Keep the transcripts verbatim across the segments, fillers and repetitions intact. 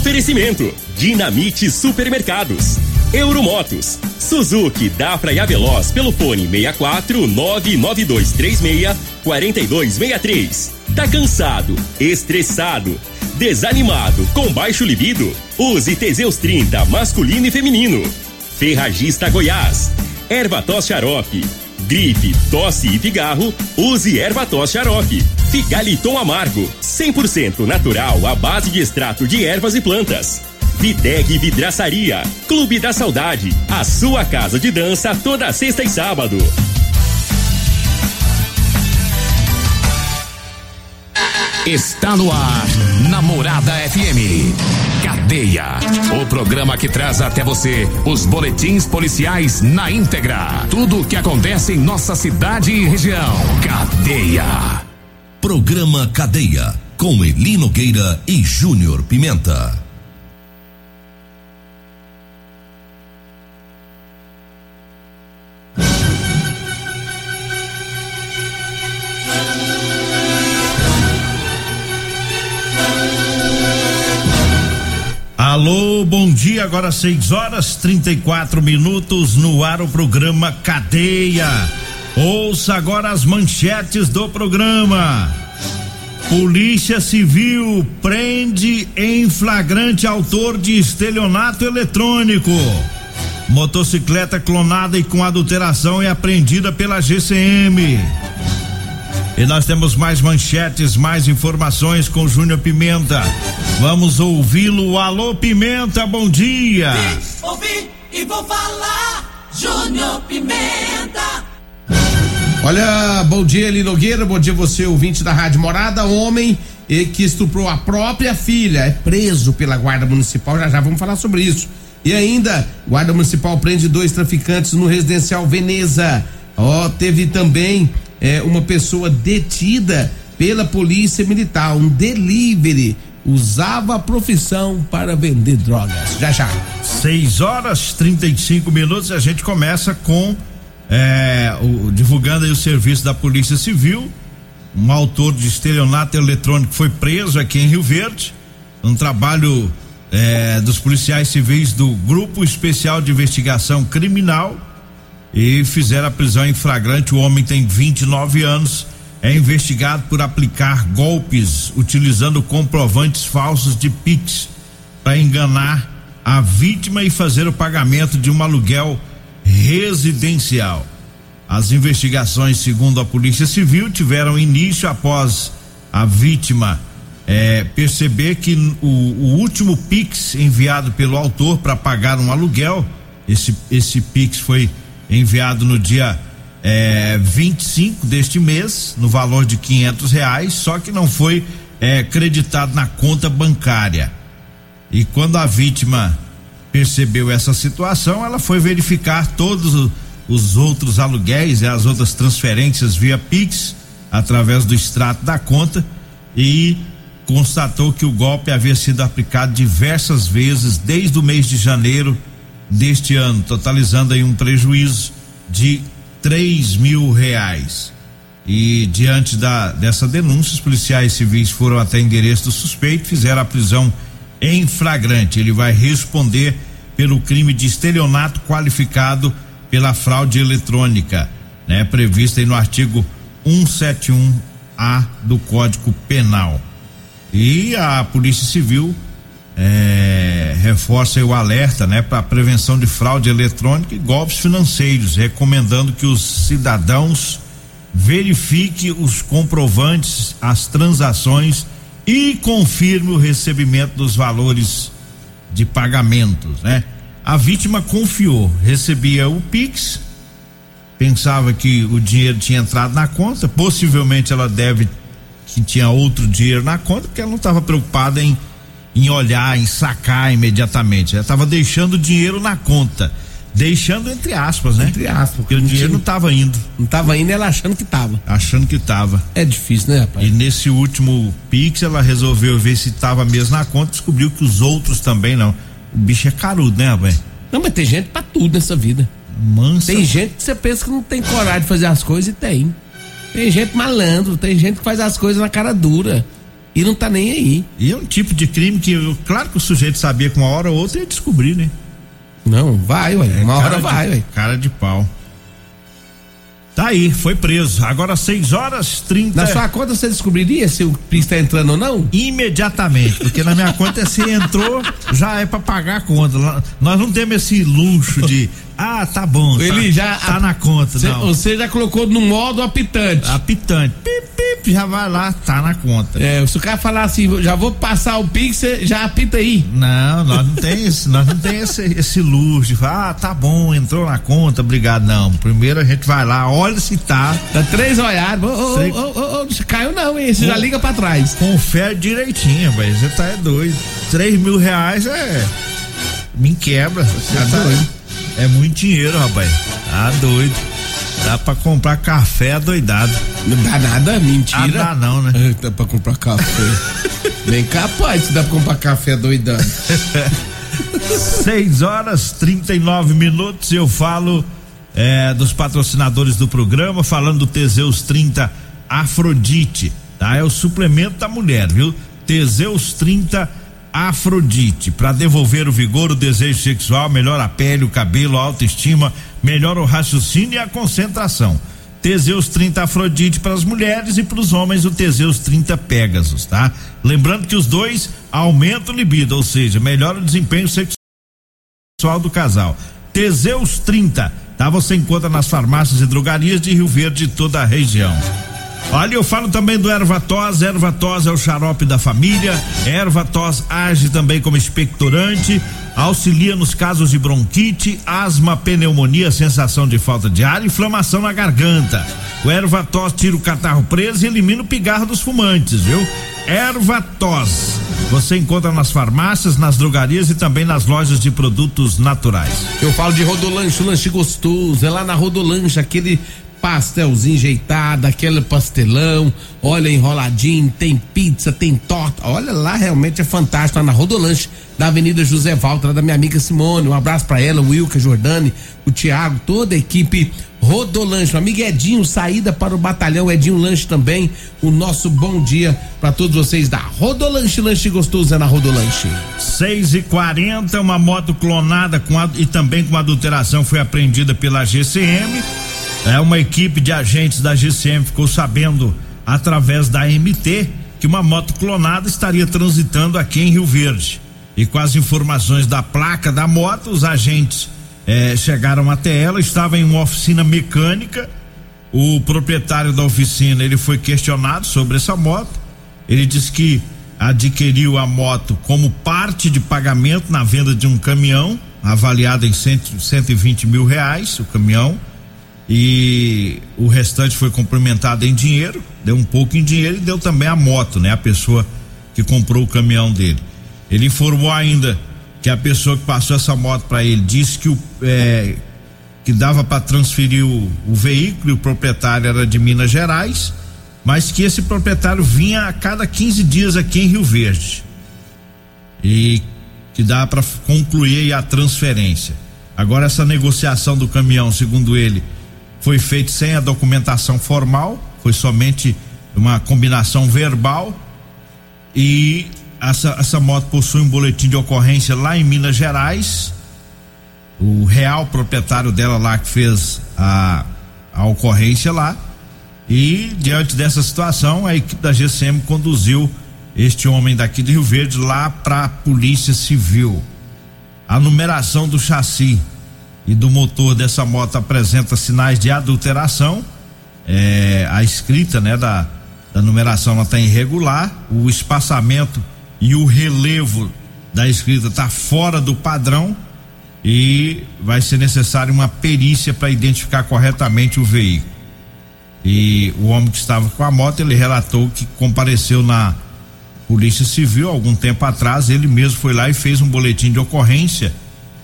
Oferecimento: Dinamite Supermercados, Euromotos, Suzuki, Dafra e Aveloz pelo fone seis quatro nove nove dois três seis quatro dois seis três. Tá cansado, estressado, desanimado, com baixo libido? Use Teseus trinta masculino e feminino. Ferragista Goiás, Ervatos Xarope. Gripe, tosse e pigarro, use Ervatos Xarope. Figaliton Amargo, cem por cento natural à base de extrato de ervas e plantas. Videg Vidraçaria, Clube da Saudade, a sua casa de dança toda sexta e sábado. Está no ar, Namorada F M. Cadeia, o programa que traz até você os boletins policiais na íntegra. Tudo o que acontece em nossa cidade e região. Cadeia. Programa Cadeia, com Eli Nogueira e Júnior Pimenta. Alô, bom dia, agora seis horas trinta e quatro minutos, no ar o programa Cadeia. Ouça agora as manchetes do programa. Polícia Civil prende em flagrante autor de estelionato eletrônico. Motocicleta clonada e com adulteração é apreendida pela G C M. E nós temos mais manchetes, mais informações com Júnior Pimenta. Vamos ouvi-lo. Alô, Pimenta, bom dia. Vi, ouvi e vou falar, Júnior Pimenta. Olha, bom dia, Eli Nogueira, bom dia você, ouvinte da Rádio Morada. Homem que estuprou a própria filha é preso pela Guarda Municipal, já já vamos falar sobre isso. E ainda, Guarda Municipal prende dois traficantes no residencial Veneza. Ó, oh, teve também é, uma pessoa detida pela Polícia Militar, um delivery, usava a profissão para vender drogas. Já já. seis horas trinta e cinco minutos, a gente começa com é, o, divulgando aí o serviço da Polícia Civil. Um autor de estelionato eletrônico foi preso aqui em Rio Verde. Um trabalho é, dos policiais civis do Grupo Especial de Investigação Criminal, e fizeram a prisão em flagrante. O homem tem vinte e nove anos, é investigado por aplicar golpes utilizando comprovantes falsos de Pix para enganar a vítima e fazer o pagamento de um aluguel residencial. As investigações, segundo a Polícia Civil, tiveram início após a vítima é, perceber que o, o último Pix enviado pelo autor para pagar um aluguel, esse, esse Pix foi enviado no dia é, vinte e cinco deste mês, no valor de quinhentos reais, só que não foi é, creditado na conta bancária. E quando a vítima percebeu essa situação, ela foi verificar todos os outros aluguéis e as outras transferências via Pix, através do extrato da conta, e constatou que o golpe havia sido aplicado diversas vezes desde o mês de janeiro deste ano, totalizando aí um prejuízo de três mil reais. E diante da dessa denúncia, os policiais civis foram até endereço do suspeito, fizeram a prisão em flagrante. Ele vai responder pelo crime de estelionato qualificado pela fraude eletrônica, né? Previsto aí no artigo cento e setenta e um A do Código Penal. E a Polícia Civil É, reforça o alerta, né, para a prevenção de fraude eletrônica e golpes financeiros, recomendando que os cidadãos verifiquem os comprovantes, as transações e confirme o recebimento dos valores de pagamentos, né? A vítima confiou, recebia o Pix, pensava que o dinheiro tinha entrado na conta, possivelmente ela deve que tinha outro dinheiro na conta, porque ela não estava preocupada em em olhar, em sacar imediatamente. Ela estava deixando o dinheiro na conta, deixando entre aspas, né? Entre aspas, porque o dinheiro não estava indo. Não estava indo, ela achando que estava. Achando que estava. É difícil, né, rapaz? E nesse último Pix, ela resolveu ver se estava mesmo na conta, descobriu que os outros também não. O bicho é carudo, né, rapaz? Não, mas tem gente pra tudo nessa vida. Mansa. Tem gente que você pensa que não tem coragem de fazer as coisas e tem. Tem gente malandro, tem gente que faz as coisas na cara dura. e não tá nem aí. E é um tipo de crime que, claro que o sujeito sabia que uma hora ou outra ia descobrir, né? Não, vai, ué. É, uma hora de, vai, ué. Cara de pau. Tá aí, foi preso. Agora seis horas trinta. Na sua conta você descobriria se o Pix tá entrando ou não? Imediatamente, porque na minha conta se entrou, já é pra pagar a conta. Nós não temos esse luxo de, ah, tá bom, Ele tá, já tá na conta, cê, não. Você já colocou no modo apitante. Apitante, pip, pip, já vai lá, tá na conta. É, se o cara falar assim, já vou passar o Pix, você já apita aí. Não, nós não tem esse, nós não tem esse, esse luxo de falar, ah, tá bom, entrou na conta, obrigado, não. Primeiro a gente vai lá, olha se tá. Dá três olhadas, ô, ô, ô, ô, caiu não, hein, você já liga pra trás. Confere direitinho, velho, você tá é doido. Três mil reais é, me quebra, você tá, tá doido. É muito dinheiro, rapaz, tá doido. Dá pra comprar café adoidado. Não dá nada, mentira. Ah, dá não, né? É, dá pra comprar café. Bem capaz se dá pra comprar café adoidado. seis horas trinta e nove minutos, eu falo é, dos patrocinadores do programa, falando do Teseus trinta Afrodite, tá? É o suplemento da mulher, viu? Teseus trinta Afrodite, para devolver o vigor, o desejo sexual, melhora a pele, o cabelo, a autoestima, melhora o raciocínio e a concentração. Teseus trinta Afrodite para as mulheres e para os homens o Teseus trinta Pegasus, tá? Lembrando que os dois aumentam o libido, ou seja, melhora o desempenho sexual do casal. Teseus trinta, tá? Você encontra nas farmácias e drogarias de Rio Verde e toda a região. Olha, eu falo também do Ervatos. Ervatos é o xarope da família. Ervatos age também como expectorante, auxilia nos casos de bronquite, asma, pneumonia, sensação de falta de ar e inflamação na garganta. O Ervatos tira o catarro preso e elimina o pigarro dos fumantes, viu? Ervatos. Você encontra nas farmácias, nas drogarias e também nas lojas de produtos naturais. Eu falo de Rodolanche, o lanche gostoso, é lá na Rodolanche, aquele pastelzinho enjeitado, aquele pastelão, olha, enroladinho, tem pizza, tem torta, olha lá, realmente é fantástico, lá na Rodolanche, da Avenida José Walter, da minha amiga Simone, um abraço pra ela, o Wilka, Jordane, o Thiago, toda a equipe Rodolanche, o amigo Edinho, saída para o batalhão, Edinho Lanche também, o nosso bom dia pra todos vocês da Rodolanche, lanche gostoso é na Rodolanche. seis e quarenta, uma moto clonada com a, e também com adulteração foi apreendida pela G C M. É, uma equipe de agentes da G C M ficou sabendo através da M T que uma moto clonada estaria transitando aqui em Rio Verde. E com as informações da placa da moto, os agentes eh, chegaram até ela, estava em uma oficina mecânica. O proprietário da oficina, ele foi questionado sobre essa moto. Ele disse que adquiriu a moto como parte de pagamento na venda de um caminhão, avaliado em cento, cento e vinte mil reais, o caminhão. E o restante foi complementado em dinheiro, deu um pouco em dinheiro e deu também a moto, né? A pessoa que comprou o caminhão dele. Ele informou ainda que a pessoa que passou essa moto para ele disse que o é, que dava para transferir o, o veículo e o proprietário era de Minas Gerais, mas que esse proprietário vinha a cada quinze dias aqui em Rio Verde e que dá para concluir a transferência. Agora essa negociação do caminhão, segundo ele, foi feito sem a documentação formal, foi somente uma combinação verbal e essa, essa moto possui um boletim de ocorrência lá em Minas Gerais. O real proprietário dela lá que fez a, a ocorrência lá, e diante dessa situação a equipe da G C M conduziu este homem daqui de Rio Verde lá para a Polícia Civil. A numeração do chassi e do motor dessa moto apresenta sinais de adulteração. É, a escrita, né, da, da numeração ela tá irregular, o espaçamento e o relevo da escrita tá fora do padrão e vai ser necessário uma perícia para identificar corretamente o veículo. E o homem que estava com a moto, ele relatou que compareceu na Polícia Civil algum tempo atrás, ele mesmo foi lá e fez um boletim de ocorrência.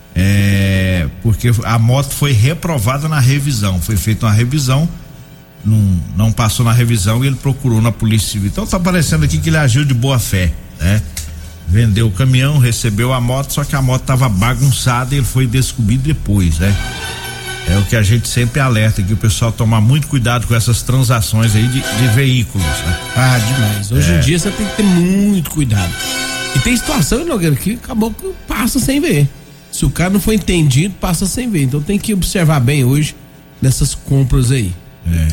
É, porque a moto foi reprovada na revisão, foi feita uma revisão, não, não passou na revisão e ele procurou na Polícia Civil. Então tá parecendo aqui que ele agiu de boa fé, né? Vendeu o caminhão, recebeu a moto, só que a moto estava bagunçada e ele foi descobrido depois, né? É o que a gente sempre alerta, que o pessoal tomar muito cuidado com essas transações aí de, de veículos, né? Ah, demais. Hoje É. em dia você tem que ter muito cuidado. E tem situação, Nogueira, que acabou que passa sem ver. Se o cara não for entendido, passa sem ver. Então tem que observar bem hoje nessas compras aí. É.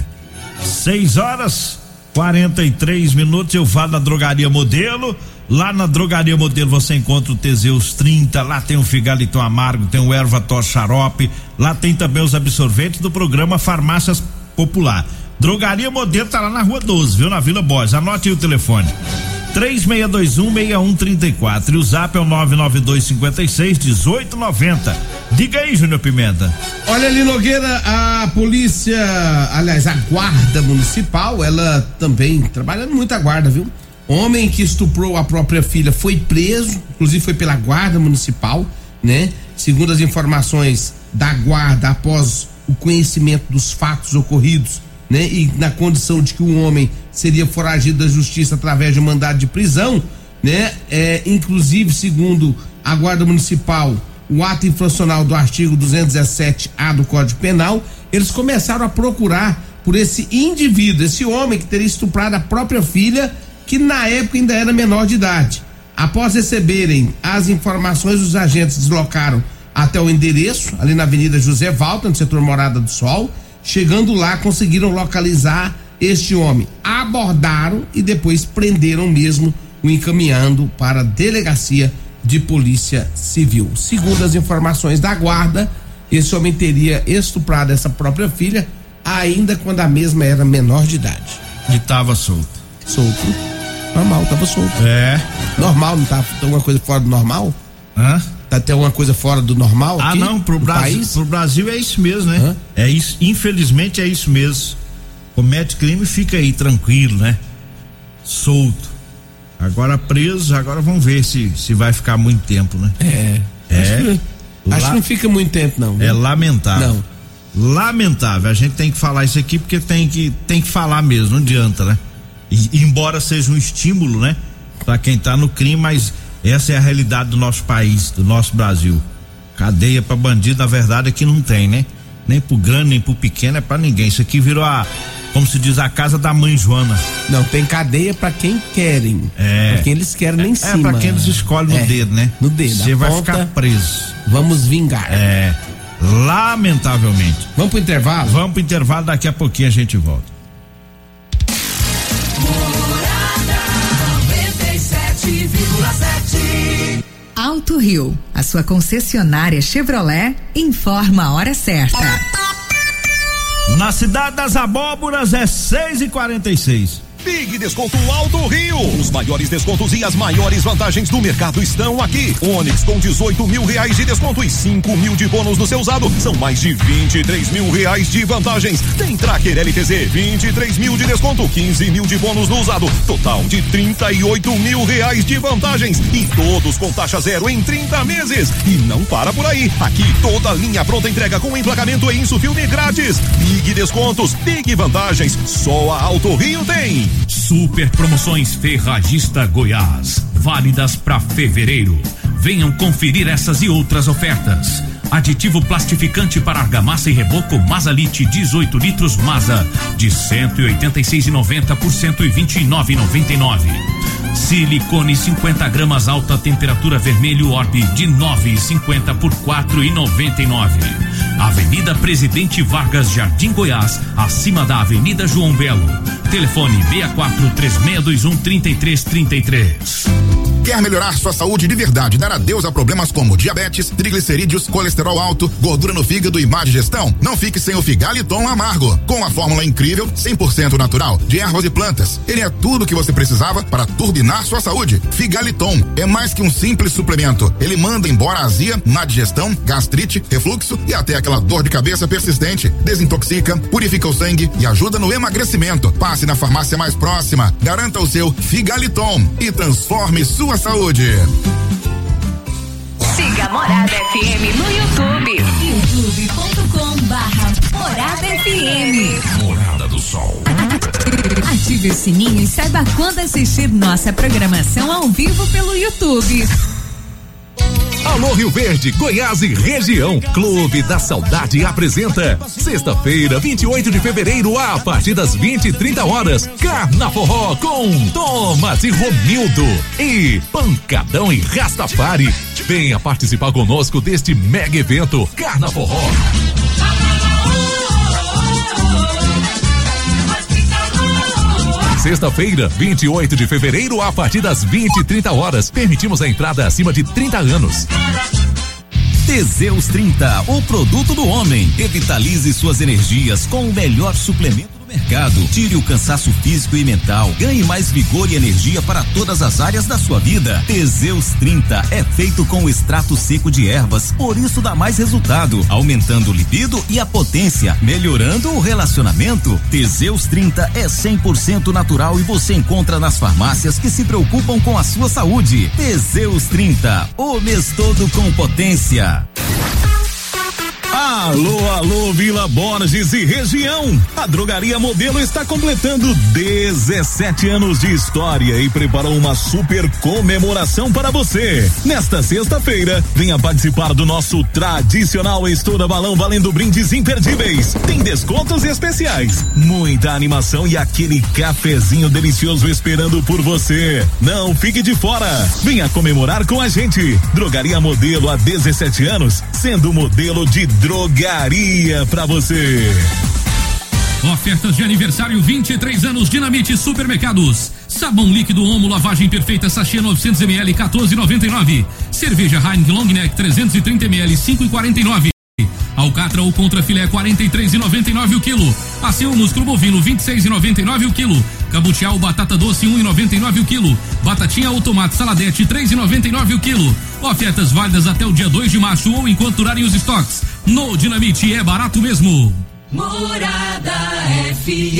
seis horas quarenta e três minutos, eu vá na Drogaria Modelo. Lá na Drogaria Modelo você encontra o Teseus trinta, lá tem o Figaliton Amargo, tem o Erva Tor Xarope, lá tem também os absorventes do programa Farmácias Popular. Drogaria Modelo tá lá na Rua doze, viu? Na Vila Borges. Anote aí o telefone: três seis dois um, seis um três quatro, e o zap é o nove nove dois cinco seis, um oito nove zero. Diga aí, Júnior Pimenta. Olha ali, Nogueira, a polícia, aliás, a guarda municipal, ela também trabalhando muito a guarda, viu? Homem que estuprou a própria filha foi preso, inclusive foi pela guarda municipal, né? Segundo as informações da guarda, após o conhecimento dos fatos ocorridos, né? E na condição de que o homem seria foragido da justiça através de um mandado de prisão, né? É, inclusive, segundo a guarda municipal, o ato infracional do artigo duzentos e dezessete A do Código Penal, eles começaram a procurar por esse indivíduo, esse homem que teria estuprado a própria filha, que na época ainda era menor de idade. Após receberem as informações, os agentes deslocaram até o endereço, ali na Avenida José Walter, no setor Morada do Sol. Chegando lá, conseguiram localizar este homem, abordaram e depois prenderam mesmo, o encaminhando para a delegacia de polícia civil. Segundo as informações da guarda, esse homem teria estuprado essa própria filha ainda quando a mesma era menor de idade. E tava solto. Solto. Normal, tava solto. É. Normal, não tá? Tem alguma coisa fora do normal? Hã? Tá até alguma coisa fora do normal Ah, aqui, não, pro no Brasil, país? pro Brasil é isso mesmo, né? Hã? É isso, infelizmente é isso mesmo. Comete crime e fica aí tranquilo, né? Solto. Agora preso, agora vamos ver se, se vai ficar muito tempo, né? É. É. Acho, que, acho Lá- que não fica muito tempo, não. É lamentável. Não. Lamentável. A gente tem que falar isso aqui porque tem que, tem que falar mesmo, não adianta, né? E, embora seja um estímulo, né? Pra quem tá no crime, mas essa é a realidade do nosso país, do nosso Brasil. Cadeia pra bandido, na verdade, aqui não tem, né? Nem pro grande, nem pro pequeno, é pra ninguém. Isso aqui virou a, como se diz, a casa da mãe Joana. Não, tem cadeia pra quem querem. É. Pra quem eles querem lá em É cima. pra quem eles escolhem no É, dedo, né? no dedo, Você a vai ponta. ficar preso. Vamos vingar. É. Lamentavelmente. Vamos pro intervalo? Vamos pro intervalo, daqui a pouquinho a gente volta. Alto Rio, a sua concessionária Chevrolet, informa a hora certa. Na cidade das abóboras é seis e quarenta e seis. Big Desconto Alto Rio. Os maiores descontos e as maiores vantagens do mercado estão aqui. Onix com dezoito mil reais de desconto e cinco mil de bônus no seu usado. São mais de vinte e três mil reais de vantagens. Tem Tracker L T Z, vinte e três mil de desconto, quinze mil de bônus no usado. Total de trinta e oito mil reais de vantagens. E todos com taxa zero em trinta meses. E não para por aí. Aqui toda linha pronta entrega com emplacamento e insufilme grátis. Big Descontos, Big Vantagens. Só a Alto Rio tem. Super promoções Ferragista Goiás, válidas para fevereiro. Venham conferir essas e outras ofertas. Aditivo plastificante para argamassa e reboco Masalite dezoito litros Masa de cento e oitenta e seis reais e noventa centavos por cento e vinte e nove reais e noventa e nove centavos. Silicone cinquenta gramas alta temperatura vermelho Orbe de nove reais e cinquenta centavos por quatro reais e noventa e nove centavos. Avenida Presidente Vargas, Jardim Goiás, acima da Avenida João Belo. Telefone seis quatro três seis dois um três três três três. Quer melhorar sua saúde de verdade, dar adeus a problemas como diabetes, triglicerídeos, colesterol alto, gordura no fígado e má digestão? Não fique sem o Figaliton Amargo. Com a fórmula incrível, cem por cento natural, de ervas e plantas. Ele é tudo o que você precisava para turbinar sua saúde. Figaliton é mais que um simples suplemento. Ele manda embora a azia, má digestão, gastrite, refluxo e até aquela dor de cabeça persistente. Desintoxica, purifica o sangue e ajuda no emagrecimento. Passe na farmácia mais próxima, garanta o seu Figaliton e transforme sua saúde. Siga Morada F M no YouTube. youtube ponto com barra Morada F M. Morada do Sol. Ative o sininho e saiba quando assistir nossa programação ao vivo pelo YouTube. Alô Rio Verde, Goiás e região. Clube da Saudade apresenta sexta-feira, vinte e oito de fevereiro, a partir das vinte e trinta horas, Carnaforró com Thomas e Romildo e Pancadão e Rastafari. Venha participar conosco deste mega evento Carnaforró. Sexta-feira, vinte e oito de fevereiro, a partir das vinte e trinta horas. Permitimos a entrada acima de trinta anos. Teseus trinta, o produto do homem. Revitalize suas energias com o melhor suplemento do mercado. Tire o cansaço físico e mental. Ganhe mais vigor e energia para todas as áreas da sua vida. Teseus trinta é feito com extrato seco de ervas, por isso dá mais resultado, aumentando o libido e a potência, melhorando o relacionamento. Teseus trinta é cem por cento natural e você encontra nas farmácias que se preocupam com a sua saúde. Teseus trinta, o mês todo com potência. Alô, alô, Vila Borges e região. A Drogaria Modelo está completando dezessete anos de história e preparou uma super comemoração para você. Nesta sexta-feira, venha participar do nosso tradicional Estoura Balão valendo brindes imperdíveis. Tem descontos especiais, muita animação e aquele cafezinho delicioso esperando por você. Não fique de fora. Venha comemorar com a gente. Drogaria Modelo há dezessete anos, sendo modelo de drogaria pra você. Ofertas de aniversário, vinte e três anos, Dinamite Supermercados. Sabão líquido Omo, lavagem perfeita, sachê novecentos mililitros, quatorze e noventa e nove. Cerveja Heineken Long Neck, trezentos e trinta mililitros, cinco e quarenta e nove. Alcatra ou contra filé, quarenta e três e noventa e nove o quilo. Passeio músculo bovino, vinte e seis e noventa e nove o quilo. Cabutial batata doce, um e noventa e nove o quilo. Batatinha ou tomate saladete, três e noventa e nove o quilo. Ofertas válidas até o dia dois de março ou enquanto durarem os estoques. No Dinamite é barato mesmo. Morada F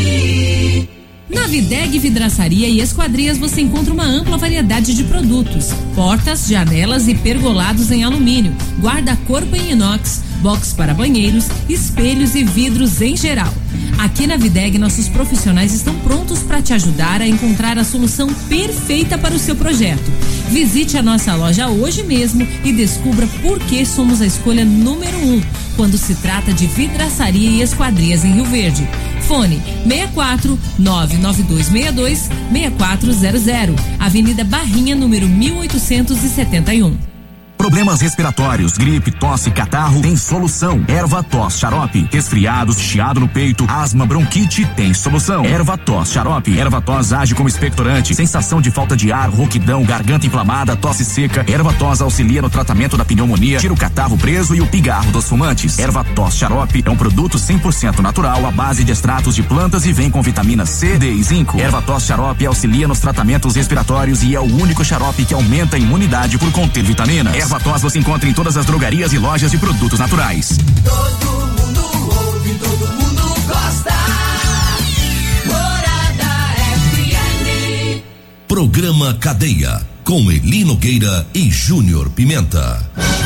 M. Na Videg Vidraçaria e Esquadrias você encontra uma ampla variedade de produtos: portas, janelas e pergolados em alumínio, guarda-corpo em inox, box para banheiros, espelhos e vidros em geral. Aqui na Videg nossos profissionais estão prontos para te ajudar a encontrar a solução perfeita para o seu projeto. Visite a nossa loja hoje mesmo e descubra por que somos a escolha número um quando se trata de vidraçaria e esquadrias em Rio Verde. Fone seis quatro nove nove dois seis dois seis quatro zero zero, Avenida Barrinha, número mil oitocentos e setenta e um. Problemas respiratórios, gripe, tosse, catarro, tem solução. Erva-tos Xarope. Resfriados, chiado no peito, asma, bronquite, tem solução. Erva-tos Xarope. Erva-tos age como expectorante. Sensação de falta de ar, rouquidão, garganta inflamada, tosse seca. Erva-tos auxilia no tratamento da pneumonia, tira o catarro preso e o pigarro dos fumantes. Erva-tos Xarope é um produto cem por cento natural à base de extratos de plantas e vem com vitamina C, D e zinco. Erva-tos Xarope auxilia nos tratamentos respiratórios e é o único xarope que aumenta a imunidade por conter vitaminas. Erva-tos você encontra em todas as drogarias e lojas de produtos naturais. Todo mundo ouve, todo mundo gosta. Morada F M. Programa Cadeia, com Eli Nogueira e Júnior Pimenta.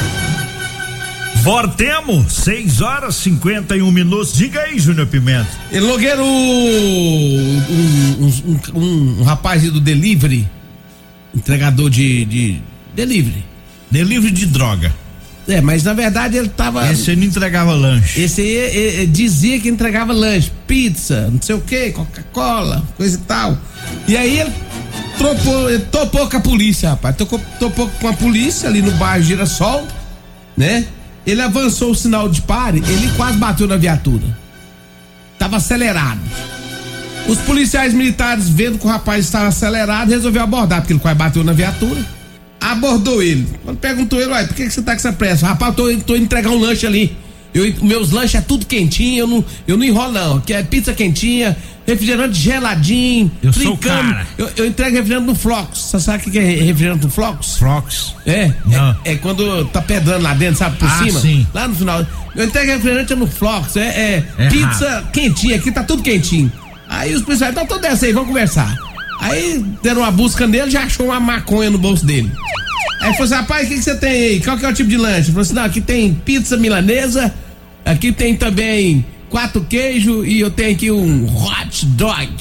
Voltemos, seis horas e cinquenta e um minutos. Diga aí, Júnior Pimenta. Eli Nogueira, um, um, um, um, um rapaz do delivery, entregador de, de delivery. Delivery de droga. É, mas na verdade ele tava. Esse aí não entregava lanche. Esse aí ele, ele dizia que entregava lanche, pizza, não sei o que, Coca-Cola, coisa e tal. E aí ele topou, ele topou com a polícia, rapaz. Topou, topou com a polícia ali no bairro Girassol, né? Ele avançou o sinal de pare, ele quase bateu na viatura. Tava acelerado. Os policiais militares, vendo que o rapaz estava acelerado, resolveu abordar, porque ele quase bateu na viatura. Abordou ele. Quando perguntou ele, ué, por que, que você tá com essa pressa? Rapaz, eu tô, tô indo entregar um lanche ali. Eu, meus lanches é tudo quentinho, eu não, eu não enrolo não. Aqui é pizza quentinha, refrigerante geladinho. Eu sou o cara. Eu, eu entrego refrigerante no Flocos. Você sabe o que é refrigerante no Flocos? Flocos? É, é, é quando tá pedrando lá dentro, sabe, por ah, cima? Sim. Lá no final. Eu entrego refrigerante no Flocos, é, é, é pizza raro. Quentinha, aqui tá tudo quentinho. Aí os policiais, então tô dessa aí, vamos conversar. Aí deram uma busca nele, já achou uma maconha no bolso dele. Aí falou assim, rapaz, o que, que você tem aí? Qual que é o tipo de lanche? Ele falou assim, não, aqui tem pizza milanesa, aqui tem também quatro queijos e eu tenho aqui um hot dog.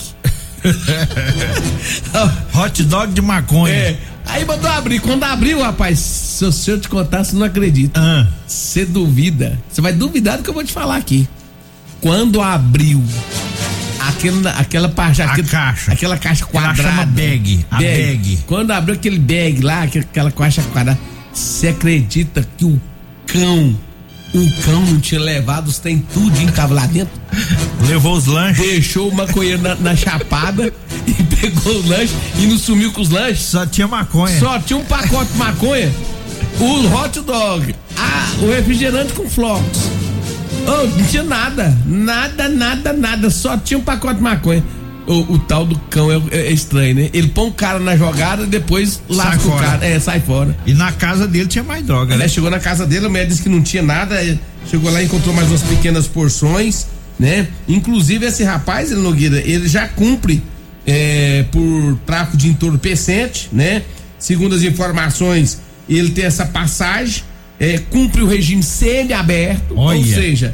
Hot dog de maconha. É. Aí mandou abrir, quando abriu, rapaz, Se eu, se eu te contar, você não acredita. Você ah. duvida. Você vai duvidar do que eu vou te falar aqui. Quando abriu aquela, aquela, parte, a aquele, caixa. aquela caixa quadrada. Ela chama bag. A bag. bag. Quando abriu aquele bag lá, aquela caixa quadrada, você acredita que o cão, o cão não tinha levado os trem tudinho que tava lá dentro? Levou os lanches. Deixou o maconheiro na, na chapada e pegou os lanches e não sumiu com os lanches. Só tinha maconha. Só tinha um pacote de maconha, o hot dog, a, o refrigerante com flocos. Oh, não tinha nada, nada, nada, nada, só tinha um pacote de maconha. O, o tal do cão é, é estranho, né? Ele põe um cara na jogada e depois lasca o cara, é, sai fora. E na casa dele tinha mais droga, né? É, chegou na casa dele, a mulher disse que não tinha nada, chegou lá e encontrou mais umas pequenas porções, né? Inclusive esse rapaz, ele Nogueira, ele já cumpre é, por tráfico de entorpecente, né? Segundo as informações, ele tem essa passagem, é, cumpre o regime semi-aberto, ou seja,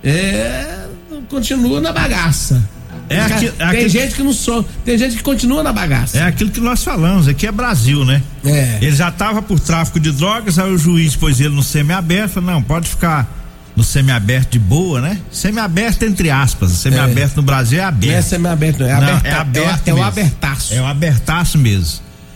é, continua na bagaça. É aqui, é tem aquilo, gente que não só, tem gente que continua na bagaça. É aquilo que nós falamos, aqui é Brasil, né? É. Ele já estava por tráfico de drogas, aí o juiz pôs ele no semi-aberto, falou, não, pode ficar no semi-aberto de boa, né? Semi-aberto entre aspas, semi-aberto é. no Brasil é aberto. Não é semi-aberto, não, é, não, aberta, é aberto. É, é o abertaço. É o abertaço mesmo.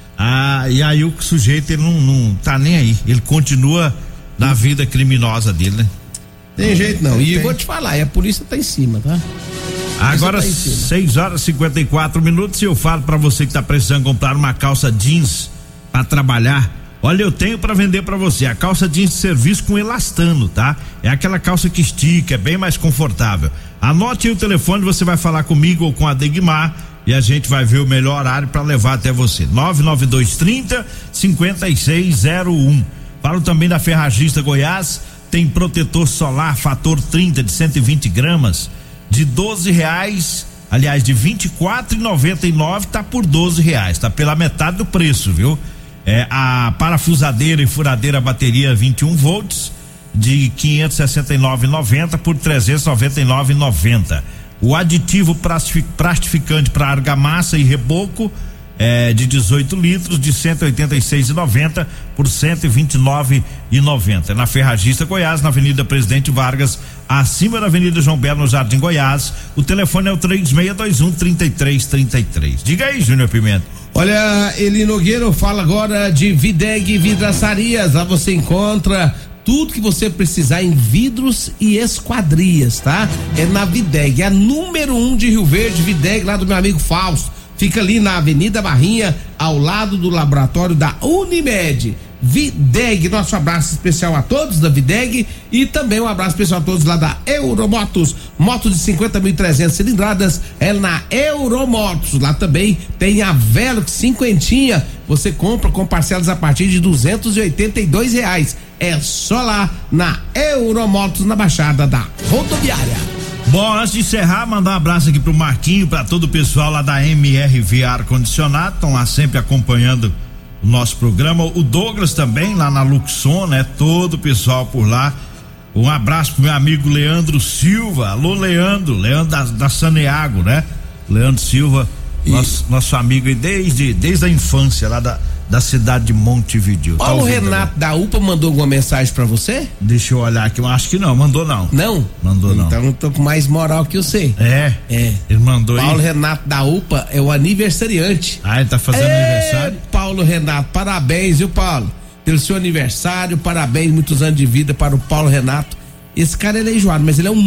Ah, e aí o sujeito ele não, não tá nem aí, ele continua na vida criminosa dele, né? Tem jeito não, e tem. Vou te falar, e a polícia tá em cima, tá? Agora seis horas e cinquenta e quatro minutos e eu falo pra você que tá precisando comprar uma calça jeans pra trabalhar. Olha, eu tenho pra vender pra você a calça jeans de serviço com elastano, tá? É aquela calça que estica, é bem mais confortável. Anote aí o telefone, você vai falar comigo ou com a Degmar e a gente vai ver o melhor horário pra levar até você. nove nove dois trinta, cinquenta e seis zero um. Falo também da Ferragista Goiás, tem protetor solar fator trinta de cento e vinte gramas. De doze reais, aliás, de vinte e quatro reais e noventa e nove, tá por doze reais, tá pela metade do preço, viu? É a parafusadeira e furadeira bateria vinte e um volts de quinhentos e sessenta e nove reais e noventa por trezentos e noventa e nove reais e noventa. O aditivo plastificante para argamassa e reboco é de dezoito litros de cento e oitenta e seis reais e noventa por cento e vinte e nove reais e noventa. Na Ferragista Goiás, na Avenida Presidente Vargas, acima da Avenida João Belo, no Jardim Goiás. O telefone é o três seis dois um, três três três três. Diga aí, Júnior Pimenta. Olha, Eli Nogueira fala agora de Videg Vidraçarias. Lá você encontra tudo que você precisar em vidros e esquadrias, tá? É na Videg, é a número um de Rio Verde, Videg, lá do meu amigo Fausto. Fica ali na Avenida Barrinha, ao lado do laboratório da Unimed. Videg, nosso abraço especial a todos da Videg e também um abraço especial a todos lá da Euromotos, moto de cinquenta mil e trezentas cilindradas é na Euromotos. Lá também tem a Velox cinquentinha, você compra com parcelas a partir de duzentos e oitenta e dois reais. É só lá na Euromotos, na Baixada da Rodoviária. Bom, antes de encerrar, mandar um abraço aqui pro Marquinho, para todo o pessoal lá da M R V Ar Condicionado, estão lá sempre acompanhando o nosso programa. O Douglas também, lá na Luxon, né? Todo o pessoal por lá. Um abraço pro meu amigo Leandro Silva. Alô, Leandro, Leandro da, da Saneago, né? Leandro Silva, e... nosso, nosso amigo aí desde, desde a infância, lá da, da cidade de Montevidéu. Paulo tá Renato da U P A mandou alguma mensagem pra você? Deixa eu olhar aqui, eu acho que não, mandou não. Não? Mandou não. Então eu tô com mais moral que você. É? É. Ele mandou aí. Paulo Renato da U P A é o aniversariante. Ah, ele tá fazendo é, aniversário? Paulo Renato, parabéns, viu, Paulo? Pelo seu aniversário, parabéns, muitos anos de vida para o Paulo Renato. Esse cara ele é enjoado, mas ele é um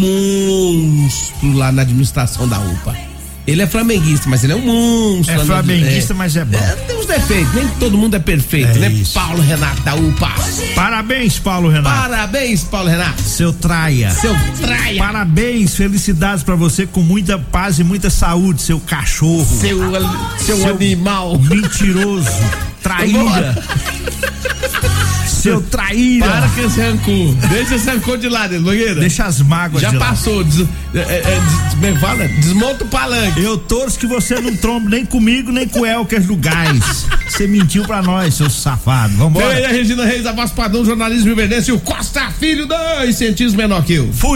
monstro lá na administração da U P A. Ele é flamenguista, mas ele é um monstro. É flamenguista, é, mas é bom. É, tem uns defeitos, nem todo mundo é perfeito, é né? Isso. Paulo Renato da U P A. Parabéns, Paulo Renato. Parabéns, Paulo Renato. Seu traia. Seu traia. Parabéns, felicidades pra você com muita paz e muita saúde, seu cachorro. Seu, seu, seu animal. Mentiroso. Traíra. Seu traíra. Para com esse rancor. Deixa esse rancor de lado, Nogueira. Deixa as mágoas Já de passou. Des, é, é, des, fala, desmonta o palanque. Eu torço que você não trombe nem comigo, nem com o Elker do Gás. Você mentiu pra nós, seu safado. Vambora. Vem aí a Regina Reis, a voz padrão, jornalismo rioverdense e o Costa Filho, dois centímetros menor que eu. Fui.